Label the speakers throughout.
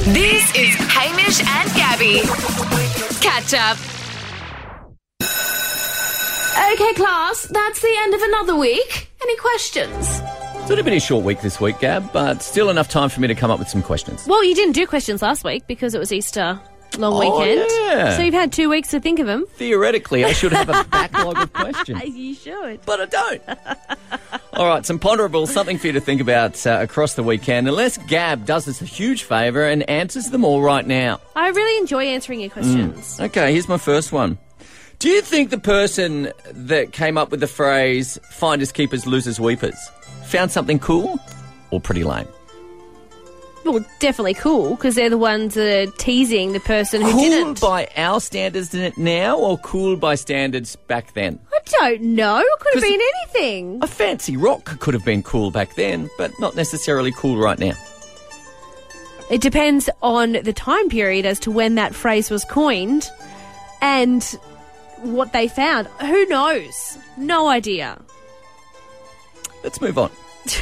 Speaker 1: This is Hamish and Gabby. Catch up.
Speaker 2: Okay, class, that's the end of another week. Any questions?
Speaker 3: It's a been a short week this week, Gab, but still enough time for me to come up with some questions.
Speaker 2: Well, you didn't do questions last week because it was Easter long weekend.
Speaker 3: Yeah.
Speaker 2: So you've had 2 weeks to think of them.
Speaker 3: Theoretically, I should have a backlog of questions.
Speaker 2: You should.
Speaker 3: But I don't. All right, some ponderables, something for you to think about across the weekend, unless Gab does us a huge favour and answers them all right now.
Speaker 2: I really enjoy answering your questions.
Speaker 3: Okay, here's my first one. Do you think the person that came up with the phrase, finders, keepers, losers, weepers, found something cool or pretty lame?
Speaker 2: Well, definitely cool, because they're the ones that are teasing the person who
Speaker 3: Cool
Speaker 2: didn't.
Speaker 3: by our standards now or cool by standards back then?
Speaker 2: I don't know. It could have
Speaker 3: 'Cause
Speaker 2: been anything.
Speaker 3: A fancy rock could have been cool back then, but not necessarily cool right now.
Speaker 2: It depends on the time period as to when that phrase was coined and what they found. Who knows? No idea.
Speaker 3: Let's move on.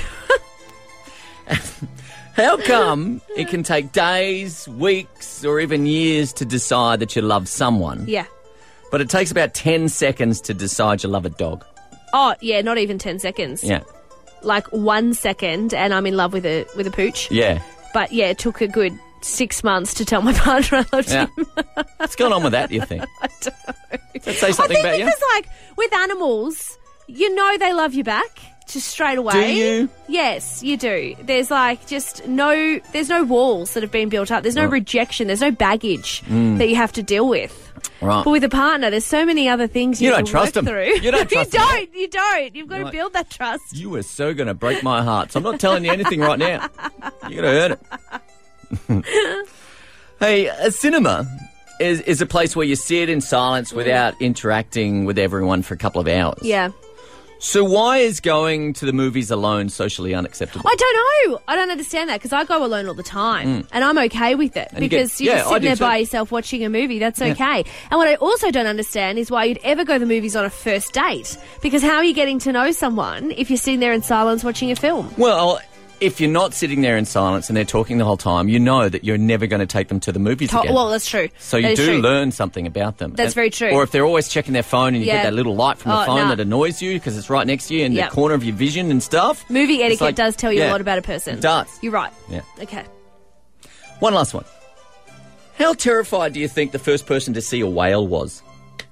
Speaker 3: How come it can take days, weeks, or even years to decide that you love someone,
Speaker 2: Yeah.
Speaker 3: but it takes about 10 seconds to decide you love a dog?
Speaker 2: Oh, yeah, not even 10 seconds.
Speaker 3: Yeah.
Speaker 2: Like 1 second and I'm in love with a pooch.
Speaker 3: Yeah.
Speaker 2: But yeah, it took a good 6 months to tell my partner I loved
Speaker 3: Yeah.
Speaker 2: him.
Speaker 3: What's going on with that, do you think?
Speaker 2: I don't know.
Speaker 3: Does that say something
Speaker 2: I think
Speaker 3: about you?
Speaker 2: because, like, with animals, you know they love you back just straight away.
Speaker 3: Do you?
Speaker 2: Yes, you do. There's, like, there's no walls that have been built up. There's no rejection. There's no baggage that you have to deal with.
Speaker 3: Right.
Speaker 2: But with a partner, there's so many other things you
Speaker 3: You
Speaker 2: have
Speaker 3: don't
Speaker 2: to
Speaker 3: trust
Speaker 2: work
Speaker 3: them.
Speaker 2: through.
Speaker 3: You don't trust them.
Speaker 2: You don't. You've got to
Speaker 3: Right.
Speaker 2: build that trust.
Speaker 3: You are so going to break my heart, so I'm not telling you anything right now. You're going to earn it. Hey, a cinema is a place where you sit in silence without interacting with everyone for a couple of hours.
Speaker 2: Yeah.
Speaker 3: So why is going to the movies alone socially unacceptable?
Speaker 2: I don't know. I don't understand that because I go alone all the time and I'm okay with it
Speaker 3: And you
Speaker 2: because
Speaker 3: get-
Speaker 2: you're
Speaker 3: yeah,
Speaker 2: just
Speaker 3: I
Speaker 2: sitting
Speaker 3: do
Speaker 2: there
Speaker 3: too.
Speaker 2: by yourself watching a movie. That's okay. And what I also don't understand is why you'd ever go to the movies on a first date because how are you getting to know someone if you're sitting there in silence watching a film?
Speaker 3: Well, if you're not sitting there in silence and they're talking the whole time, you know that you're never going to take them to the movies again.
Speaker 2: Well, that's true.
Speaker 3: So
Speaker 2: That
Speaker 3: you
Speaker 2: is
Speaker 3: do
Speaker 2: true.
Speaker 3: learn something about them.
Speaker 2: That's very true.
Speaker 3: Or if they're always checking their phone and you
Speaker 2: Yeah.
Speaker 3: get that little light from the
Speaker 2: Oh,
Speaker 3: phone
Speaker 2: nah.
Speaker 3: that annoys you because it's right next to you in
Speaker 2: Yep.
Speaker 3: the corner of your vision and stuff.
Speaker 2: Movie
Speaker 3: It's
Speaker 2: etiquette
Speaker 3: like-
Speaker 2: does tell you
Speaker 3: yeah,
Speaker 2: a lot about a person.
Speaker 3: It does.
Speaker 2: You're right.
Speaker 3: Yeah.
Speaker 2: Okay.
Speaker 3: One last one. How terrified do you think the first person to see a whale was?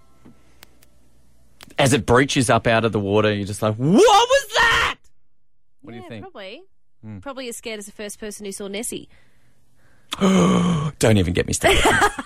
Speaker 3: As it breaches up out of the water, you're just like, what was that? What do you think?
Speaker 2: Probably. Probably as scared as the first person who saw Nessie.
Speaker 3: Don't even get me started.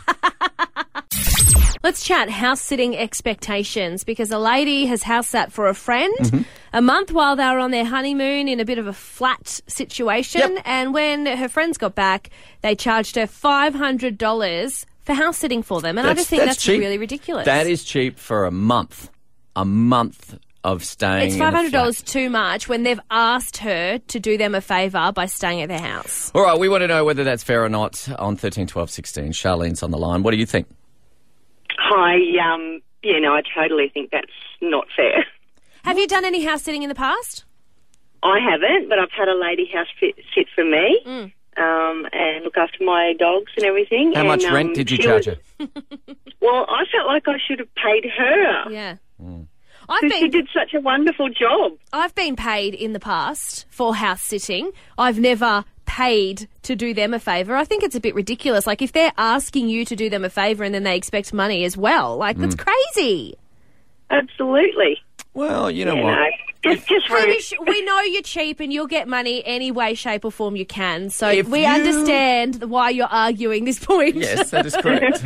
Speaker 2: Let's chat house sitting expectations because a lady has house sat for a friend
Speaker 3: Mm-hmm.
Speaker 2: a month while they were on their honeymoon in a bit of a flat situation.
Speaker 3: Yep.
Speaker 2: And when her friends got back, they charged her $500 for house sitting for them. And I just think that's
Speaker 3: cheap.
Speaker 2: really ridiculous.
Speaker 3: That is cheap for a month. A month of staying
Speaker 2: It's
Speaker 3: in a
Speaker 2: $500
Speaker 3: flat.
Speaker 2: too much when they've asked her to do them a favour by staying at their house.
Speaker 3: All right, we want to know whether that's fair or not on 13, 12, 16. Charlene's on the line. What do you think?
Speaker 4: Hi, I totally think that's not fair.
Speaker 2: Have you done any house sitting in the past?
Speaker 4: I haven't, but I've had a lady house sit for me and look after my dogs and everything.
Speaker 3: How much rent did you charge her?
Speaker 4: Well, I felt like I should have paid her
Speaker 2: Yeah.
Speaker 4: because she did such a wonderful job.
Speaker 2: I've been paid in the past for house sitting. I've never paid to do them a favour. I think it's a bit ridiculous. Like, if they're asking you to do them a favour and then they expect money as well, like, that's crazy.
Speaker 4: Absolutely.
Speaker 3: Well, you know
Speaker 4: You
Speaker 3: what?
Speaker 4: know, just rude.
Speaker 2: Hamish, we know you're cheap and you'll get money any way, shape or form you can. So
Speaker 3: If
Speaker 2: we
Speaker 3: you-
Speaker 2: understand why you're arguing this point.
Speaker 3: Yes, that is correct.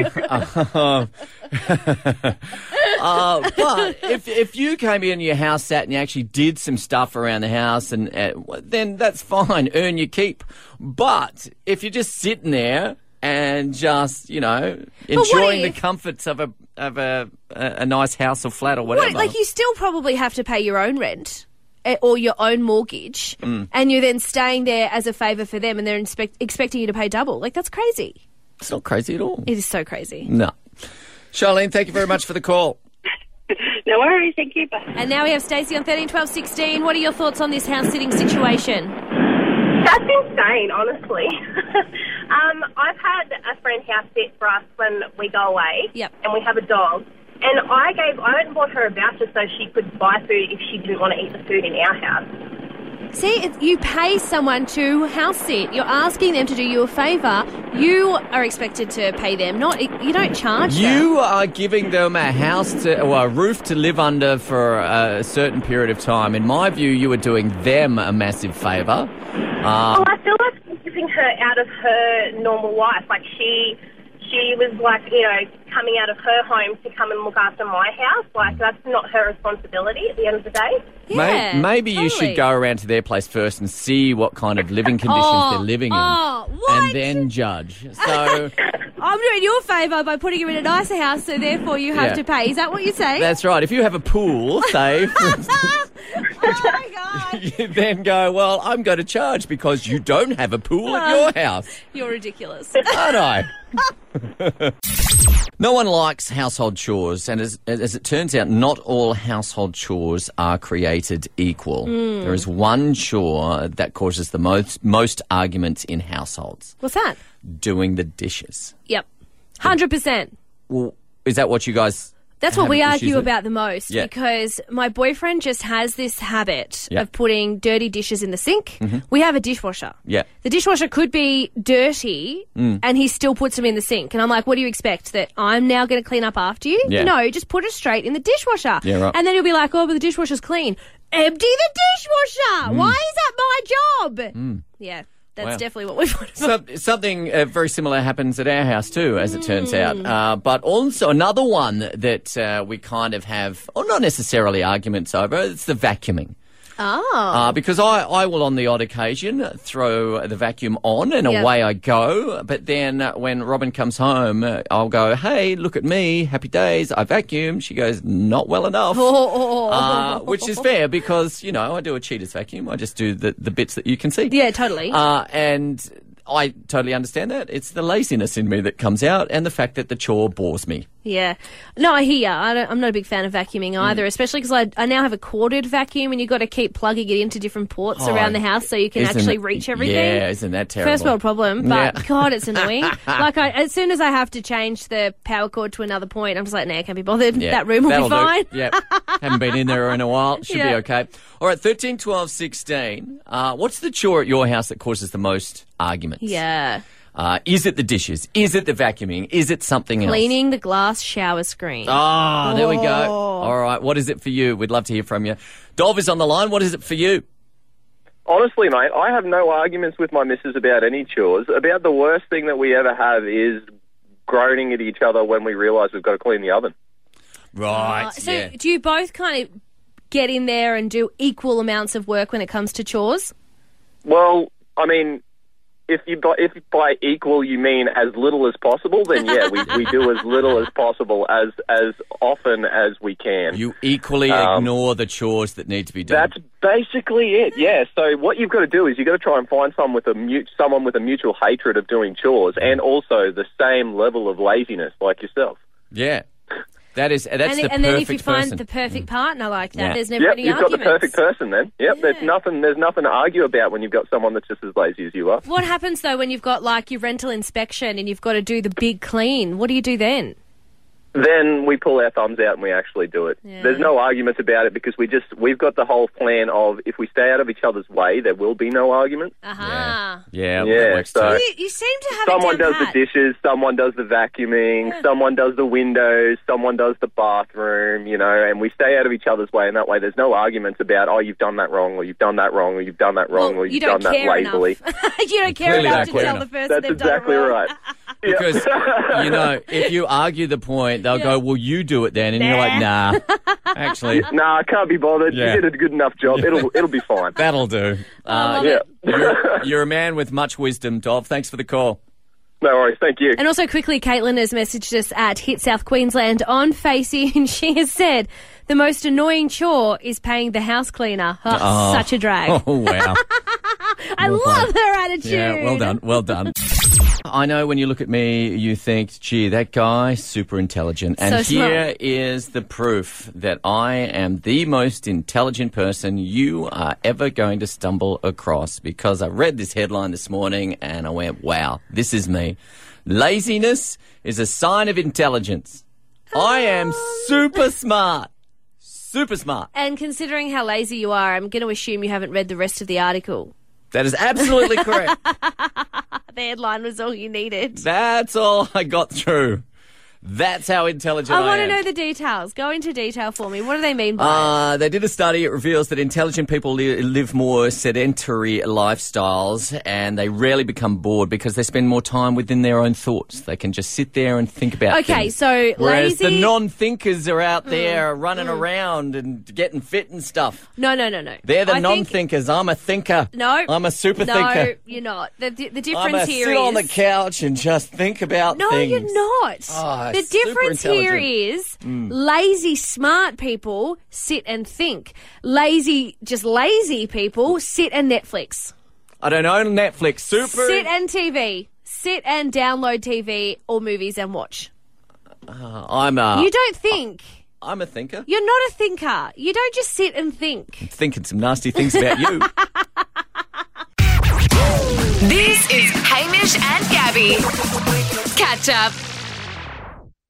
Speaker 3: But if you came in your house sat and you actually did some stuff around the house, and then that's fine, earn your keep. But if you're just sitting there and just, enjoying the
Speaker 2: if-
Speaker 3: comforts of a nice house or flat or whatever.
Speaker 2: Like, you still probably have to pay your own rent or your own mortgage, and you're then staying there as a favour for them, and they're expecting you to pay double. Like, that's crazy.
Speaker 3: It's not crazy at all.
Speaker 2: It is so crazy.
Speaker 3: No. Charlene, thank you very much for the call.
Speaker 4: No worries, thank you. Bye.
Speaker 2: And now we have Stacey on 13, 12, 16. What are your thoughts on this house sitting situation?
Speaker 5: That's insane, honestly. I've and house sit for us when we go away.
Speaker 2: Yep.
Speaker 5: And we have a dog. And I went and bought her a voucher so she could buy food if she didn't want to eat the food in our house.
Speaker 2: See, you pay someone to house sit. You're asking them to do you a favour. You are expected to pay them. You don't charge them.
Speaker 3: You are giving them a a roof to live under for a certain period of time. In my view, you are doing them a massive favour.
Speaker 5: I feel like I'm giving her out of her normal life. Like she was like, coming out of her home to come and look after my house. Like, that's not her responsibility at the end of the day.
Speaker 2: Yeah,
Speaker 3: maybe you
Speaker 2: totally.
Speaker 3: should go around to their place first and see what kind of living conditions they're living in.
Speaker 2: What?
Speaker 3: And then judge. So
Speaker 2: I'm doing you a favour by putting you in a nicer house, so therefore you have
Speaker 3: Yeah.
Speaker 2: to pay. Is that what you're saying?
Speaker 3: that's right. If you have a pool, say, for instance,
Speaker 2: Oh, my God.
Speaker 3: you then go, well, I'm going to charge because you don't have a pool at your house.
Speaker 2: You're ridiculous.
Speaker 3: Aren't I? No one likes household chores, and as it turns out, not all household chores are created equal. There is one chore that causes the most arguments in households:
Speaker 2: What's that?
Speaker 3: doing the dishes.
Speaker 2: Yep. 100%.
Speaker 3: Well, is that what you guys?
Speaker 2: That's what
Speaker 3: have
Speaker 2: we
Speaker 3: issues
Speaker 2: argue
Speaker 3: with?
Speaker 2: about the most,
Speaker 3: Yeah.
Speaker 2: because my boyfriend just has this habit
Speaker 3: Yeah.
Speaker 2: of putting dirty dishes in the sink. We have a dishwasher.
Speaker 3: Yeah.
Speaker 2: The dishwasher could be dirty and he still puts them in the sink. And I'm like, what do you expect? That I'm now going to clean up after you?
Speaker 3: Yeah.
Speaker 2: No, just put it straight in the dishwasher.
Speaker 3: Yeah, right.
Speaker 2: And then he'll be like, oh, but the dishwasher's clean. Empty the dishwasher! Why is that my job? Yeah, that's
Speaker 3: Wow.
Speaker 2: definitely what we've got.
Speaker 3: Something very similar happens at our house too, as it turns out. But also another one that we kind of have, or not necessarily arguments over, it's the vacuuming.
Speaker 2: Oh.
Speaker 3: Because I will on the odd occasion throw the vacuum on and
Speaker 2: Yep.
Speaker 3: away I go. But then when Robin comes home, I'll go, hey, look at me, happy days, I vacuumed. She goes, not well enough. Which is fair because, I do a cheater's vacuum. I just do the bits that you can see.
Speaker 2: Yeah, totally.
Speaker 3: And I totally understand that. It's the laziness in me that comes out and the fact that the chore bores me.
Speaker 2: Yeah. No, I hear you. I'm not a big fan of vacuuming either, especially because I now have a corded vacuum and you've got to keep plugging it into different ports around the house so you can
Speaker 3: Isn't
Speaker 2: actually
Speaker 3: it-
Speaker 2: reach everything.
Speaker 3: Yeah, isn't that terrible?
Speaker 2: First world problem, but
Speaker 3: Yeah.
Speaker 2: God, it's annoying. As soon as I have to change the power cord to another point, I'm just like, nah, I can't be bothered.
Speaker 3: Yeah,
Speaker 2: That room will
Speaker 3: that'll
Speaker 2: be fine.
Speaker 3: do. Yeah, haven't been in there in a while. Should be
Speaker 2: Yeah.
Speaker 3: okay. All right, 13, 12, 16. What's the chore at your house that causes the most arguments?
Speaker 2: Yeah.
Speaker 3: Is it the dishes? Is it the vacuuming? Is it something else?
Speaker 2: Cleaning the glass shower screen.
Speaker 3: Ah, there we go. All right, what is it for you? We'd love to hear from you. Dov is on the line. What is it for you?
Speaker 6: Honestly, mate, I have no arguments with my missus about any chores. About the worst thing that we ever have is groaning at each other when we realise we've got to clean the oven.
Speaker 3: Right,
Speaker 2: So
Speaker 3: yeah.
Speaker 2: do you both kind of get in there and do equal amounts of work when it comes to chores?
Speaker 6: Well, I mean, if by equal you mean as little as possible, then yeah, we do as little as possible as often as we can.
Speaker 3: You equally ignore the chores that need to be done.
Speaker 6: That's basically it, yeah. So what you've got to do is you've got to try and find someone with a mutual hatred of doing chores and also the same level of laziness like yourself.
Speaker 3: Yeah. That's the perfect
Speaker 2: And then if you find
Speaker 3: person.
Speaker 2: the perfect partner like that,
Speaker 3: Yeah.
Speaker 2: there's never
Speaker 6: Yep,
Speaker 2: any
Speaker 6: you've
Speaker 2: arguments.
Speaker 6: got the perfect person then. Yep, there's nothing to argue about when you've got someone that's just as lazy as you are.
Speaker 2: What happens though when you've got like your rental inspection and you've got to do the big clean? What do you do then?
Speaker 6: Then we pull our thumbs out and we actually do it.
Speaker 2: Yeah.
Speaker 6: There's no arguments about it because we've got the whole plan of if we stay out of each other's way, there will be no argument.
Speaker 2: Aha.
Speaker 3: Yeah,
Speaker 6: Yeah,
Speaker 3: that works
Speaker 6: so-
Speaker 3: too.
Speaker 2: You seem to have
Speaker 6: Someone
Speaker 2: it down
Speaker 6: does
Speaker 2: pat.
Speaker 6: the dishes, someone does the vacuuming, someone does the windows, someone does the bathroom, and we stay out of each other's way, and that way there's no arguments about, oh, you've done that wrong, or you've done that wrong, or you've done that wrong,
Speaker 2: Well,
Speaker 6: or
Speaker 2: you
Speaker 6: you've
Speaker 2: don't
Speaker 6: done that
Speaker 2: care
Speaker 6: lazily.
Speaker 2: enough. You don't care
Speaker 3: Clearly
Speaker 2: enough
Speaker 3: don't
Speaker 2: to
Speaker 3: care
Speaker 2: tell
Speaker 3: enough.
Speaker 2: the person
Speaker 6: That's
Speaker 2: they've
Speaker 6: exactly
Speaker 2: done it wrong.
Speaker 6: right.
Speaker 3: Because, if you argue the point, they'll go, well, you do it then. And you're like, nah, actually,
Speaker 6: Nah, I can't be bothered.
Speaker 3: Yeah.
Speaker 6: You did a good enough job. It'll be fine.
Speaker 3: that'll do.
Speaker 6: Yeah.
Speaker 3: You're a man with much wisdom, Dov. Thanks for the call.
Speaker 6: No worries. Thank you.
Speaker 2: And also quickly, Caitlin has messaged us at Hit South Queensland on Facey, and she has said the most annoying chore is paying the house cleaner. Oh, such a drag.
Speaker 3: Oh, wow.
Speaker 2: I love her attitude.
Speaker 3: Yeah, well done, well done. I know when you look at me, you think, gee, that guy, super intelligent. And
Speaker 2: So
Speaker 3: here
Speaker 2: smart.
Speaker 3: is the proof that I am the most intelligent person you are ever going to stumble across, because I read this headline this morning and I went, wow, this is me. Laziness is a sign of intelligence. I am super smart. Super smart.
Speaker 2: And considering how lazy you are, I'm going to assume you haven't read the rest of the article.
Speaker 3: That is absolutely correct.
Speaker 2: The headline was all you needed.
Speaker 3: That's all I got through. That's how intelligent I am.
Speaker 2: I want to know the details. Go into detail for me. What do they mean by it?
Speaker 3: They did a study. It reveals that intelligent people live more sedentary lifestyles, and they rarely become bored because they spend more time within their own thoughts. They can just sit there and think about things.
Speaker 2: So
Speaker 3: Whereas
Speaker 2: lazy...
Speaker 3: the non-thinkers are out there running around and getting fit and stuff.
Speaker 2: No.
Speaker 3: They're the
Speaker 2: I think-
Speaker 3: non-thinkers. I'm a thinker.
Speaker 2: No.
Speaker 3: I'm a super
Speaker 2: No,
Speaker 3: thinker.
Speaker 2: you're not. The
Speaker 3: I'm
Speaker 2: difference
Speaker 3: a
Speaker 2: here
Speaker 3: sit
Speaker 2: is...
Speaker 3: on the couch and just think about
Speaker 2: No,
Speaker 3: things.
Speaker 2: you're not.
Speaker 3: Oh,
Speaker 2: the
Speaker 3: super
Speaker 2: difference here
Speaker 3: intelligent.
Speaker 2: is lazy, smart people sit and think. Lazy people sit and Netflix.
Speaker 3: I don't own Netflix.
Speaker 2: Sit and TV. Sit and download TV or movies and watch.
Speaker 3: I'm
Speaker 2: You don't think.
Speaker 3: a thinker.
Speaker 2: You're not a thinker. You don't just sit and think.
Speaker 3: Thinking some nasty things about you.
Speaker 1: This is Hamish and Gabby. Catch up.